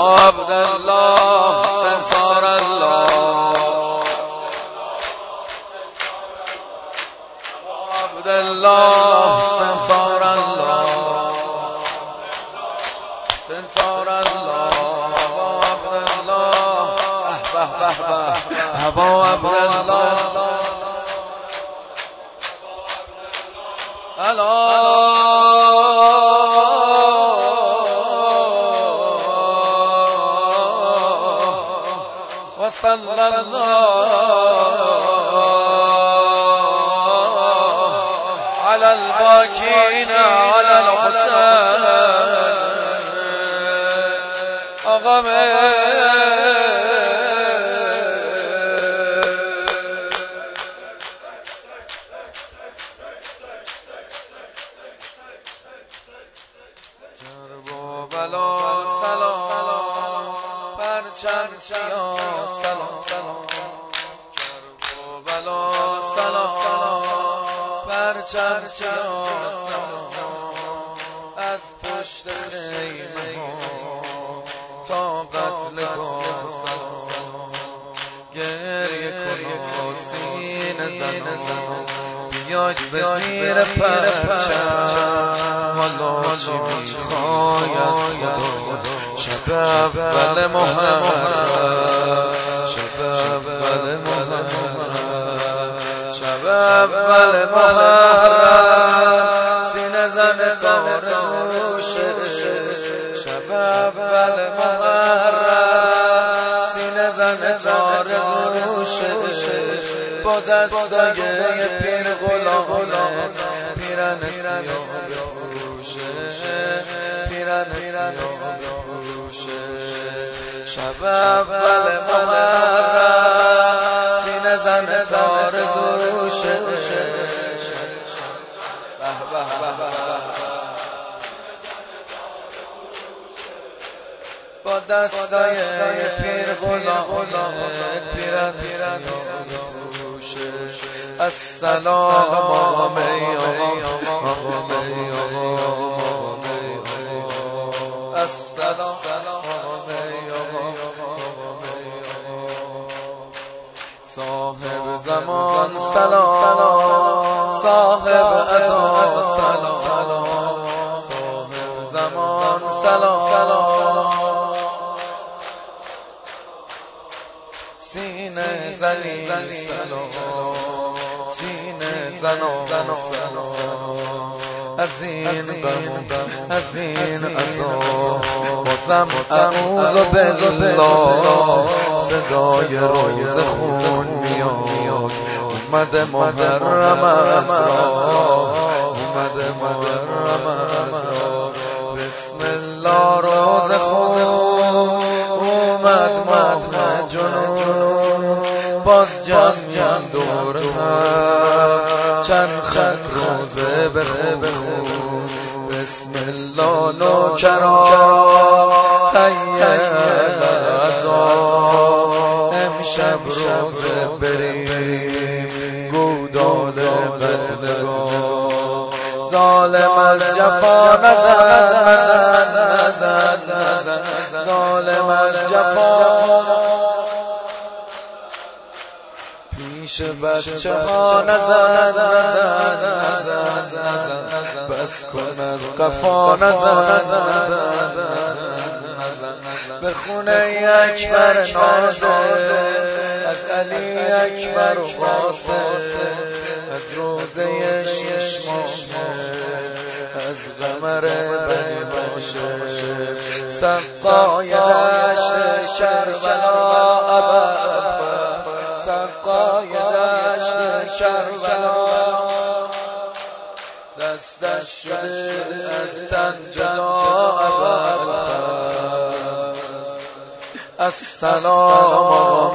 عبدالله سنسار الله عبدالله سنسار الله سنسار الله عبدالله ابا عبدالله وصلى الله على الباكين على الحسين کربلا سلام پرچم سیاه سلام کربلا سلام پرچم سیاه سلام از پشت خیمه تا قتلگاه سلام گریه کن سینه زن بیاید به زیر پرچم حالا چی میخوای از خدا شب اول محرم شب اول محرم شب اول محرم سینه زن تار روشه شب اول محرم سینه زن تار روشه با دستای پیر غلامت پیرن سیاه بفروشه پیرن سیاه بفروشه شب اول محرم سینه زن تار روشه با دستای پیر غلامت پیرن سیاه بفروشه السلام آقا می السلام صاحب زمان سلام صاحب ازان سلام صاحب زمان سلام سینه زنی سلام سینه زنان سلام از این بم از این عذاب بازم اعوذ بالله صدای روز خون میاد اومده محرم از راه اومده محرم از راه بسم الله روز خون اومد ماه جنون باز جمع دور هم چند خط روزه بخون بسم الله نوکران هیه العزا امشب روزه بریم گودال قتلگاه ظالم از جفا نزن ظالم از جفا پیش بچه ها نزن بس کن از قفا نزن به خونه اکبر نازه از علی اکبر و قاسم از روزه شش ماه از قمر بنی هاشم سقای دشت کربلا سقای دشت کربلا دستش شده از تن جدا السلام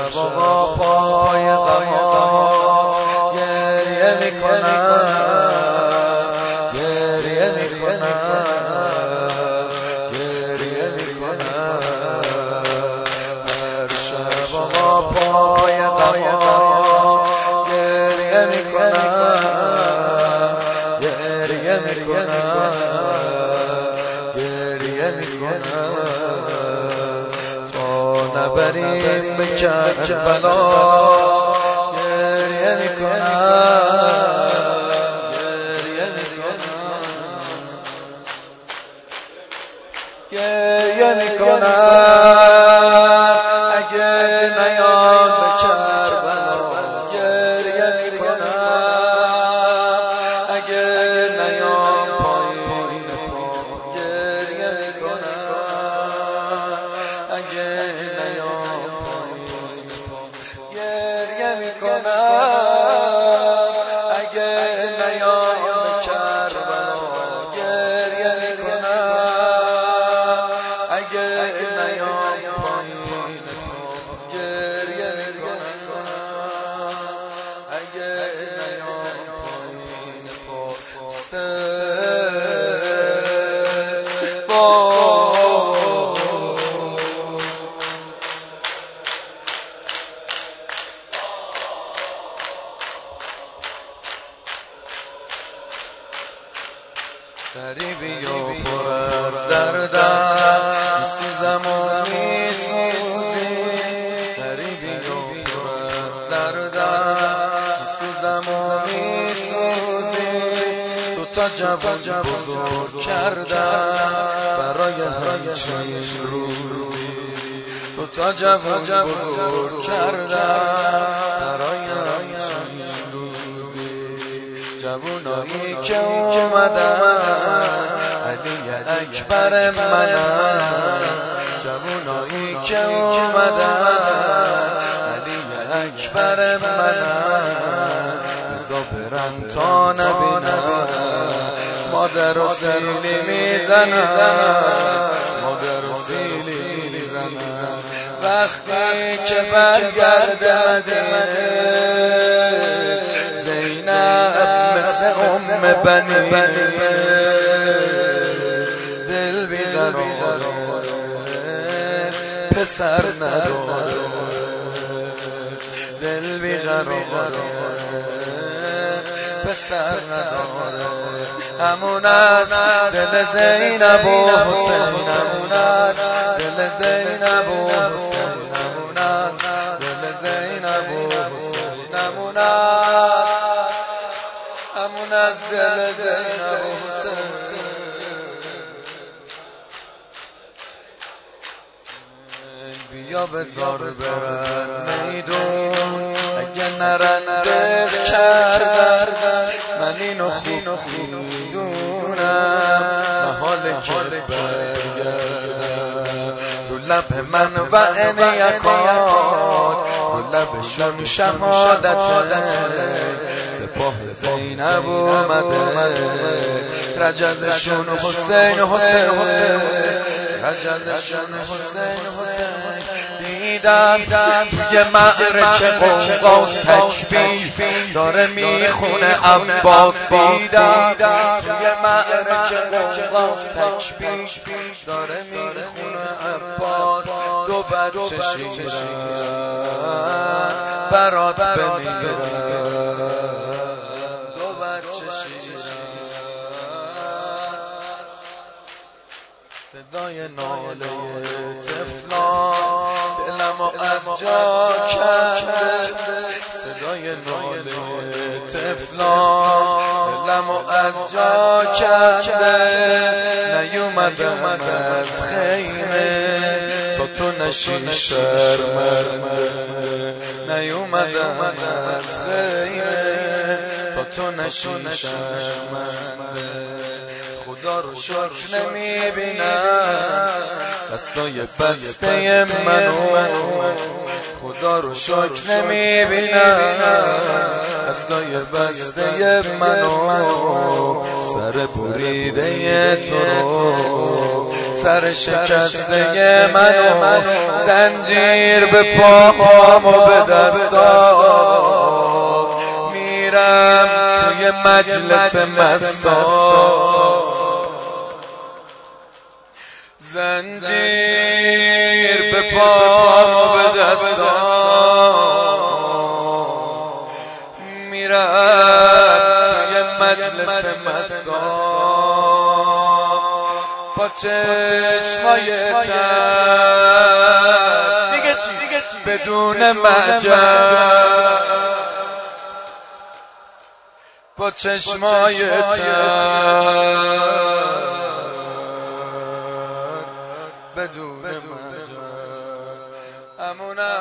شبا پای غمات گریه میکنم، گریه میکنم، گریه میکنم. هر شبا پای غمات گریه میکنم، گریه میکنم، گریه میکنم. نبریم به کربلا گریه میکنم، گریه میکنم، گریه میکنم. اگه نیام به کربلا گریه میکنم، اگه نیام پایین پا گریه میکنم، اگه گریه میکنم، اگه نیام به کربلا گریه میکنم، اگه نیام پایین پا گریه میکنم، اگه نیام پایین پا غریبی و پر از دردم میسوزم و میسوزی، غریبی و پر از دردم میسوزم و میسوزی. تو تا جوان بزرگ کردم برای همچین روزی، تو تا جوان بزرگ کردم برای همچین روزی. جوونایی که اومدن علی اکبر منن، جوونایی که اومدن علی اکبر منن. بزا برن تا نبینن مادر و سیلی میزنن، مادر و سیلی میزنن. وقتی که برگرده مدینه مثل بنی دل بیقراره، پسر نداره، دل بیقراره، پسر نداره. همون از دل زینب و حسین، همون از دل زینب و حسین، همون از دل زینب و حسین، همون از دل زینب و حسین. بیا بزار برن میدون اگه نرنده کردن، من اینو خوب میدونم محاله که برگردم. رو لب من و انیکات، رو لبشون شهادت سپاه زینب اومده، رجزشون حسین حسین حسین، رجزشون حسین حسین. دیدم توی معرکه قوقاس تکبیر داره میخونه عباس، دیدم توی معرکه قوقاس تکبیر داره میخونه عباس. دو بچه شیرن برات بمیرن، دو بچه شیرن. صدای ناله طفلان دلمو از جا کنده، صدای ناله طفلان دلمو از جا کنده. نیومدم از خیمه تا تو نشی شرمنده، نیومدم از خیمه تا تو نشی شرمنده. خدا رو شکر نمیبینم دستای بسته منو، خدا رو شکر نمیبینم دستای بسته منو سر بریده تو رو سر شکسته منو زنجیر به پاهام و به دستام میرم توی مجلس مستان زنجیر به پاهام و به دستام میرم توی مجلس مستان با چشمای تر دیگه چی بدون معجب با چشمای تر بدون معجب امونه